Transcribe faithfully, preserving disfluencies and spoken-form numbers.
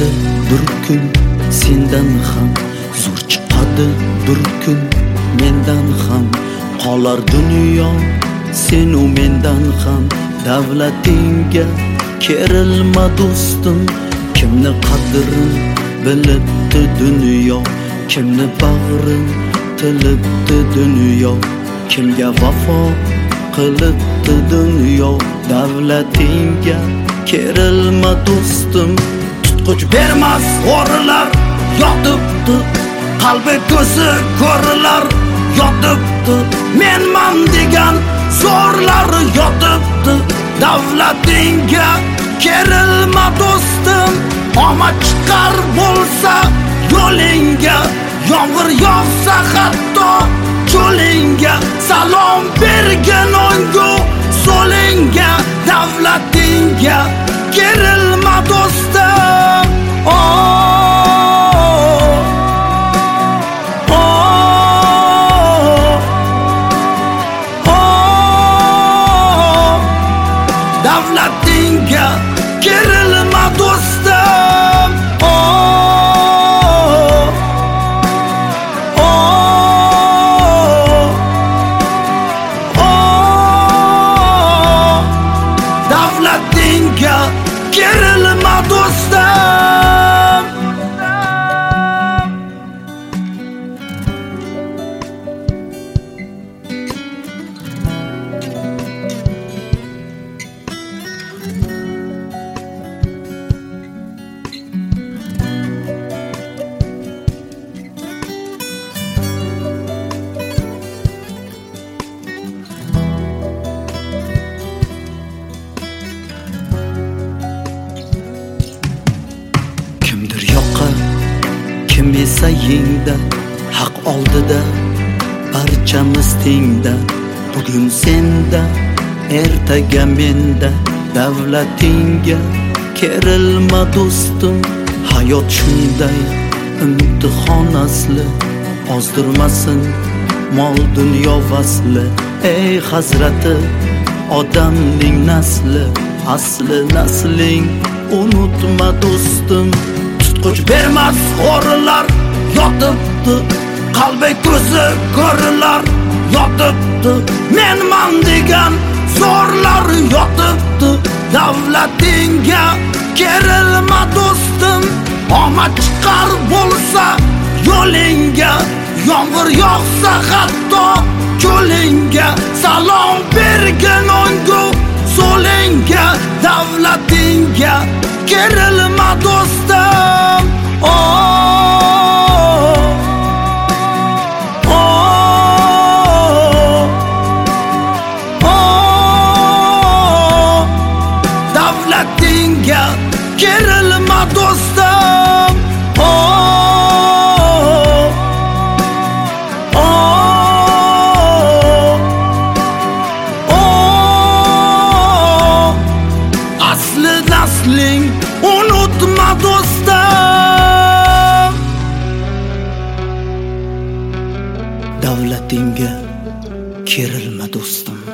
chiqadi bir kun sendan ham, zo'r chiqadi bir kun mendan ham. Qolar dunyo sen u mendan ham, davlatingga kerilma do'stim. Kimni qadrin bilibdi dunyo, kimni bag'rin tilibdi dunyo, kimga vafo qilibdi dunyo. Davlatingga kerilma do'stim. Tutquch bermas o'g'rilar yotibdi, qalbi ko'zi ko'rlar yotibdi, menman degan zo'rlar yotibdi. Davlatingga kerilma do'stim. Omad chiqar bo'lsa yo'lingga, yomg'ir yog'sa hatto cho'lingga, salom bergan ongu so'lingga. Davlatingga kerilma do'stim. Oh, oh, oh. Davlatingga kerilma do'stim. Oh, oh, oh. Davlatingga kerilma do'stim. Kimdir yoqar, kim esa yengda, haq oldida barchamiz tengda. Bugun senda, ertaga menda. Davlatingga kerilma do'stim. Hayot shunday imtihon asli, ozdirmasin mol dunyo vasli. Ey hazrati odamning nasli, asli nasling unutma do'stim. Tutquch bermas o'g'rilar yotibdi, qalbi ko'zi ko'rlar yotibdi, menman degan zo'rlar yotibdi. Davlatingga kerilma do'stim. Omad chiqar bo'lsa yo'lingga, yomg'ir yog'sa hatto cho'lingga, salom bergan ongu so'lingga. Davlatingga kerilma do'stim. Oh, oh, oh. Davlatingga kerilma do'stim. Oh, oh, oh. Asli nasling unutma do'stim. Davlatingga kerilma do'stim.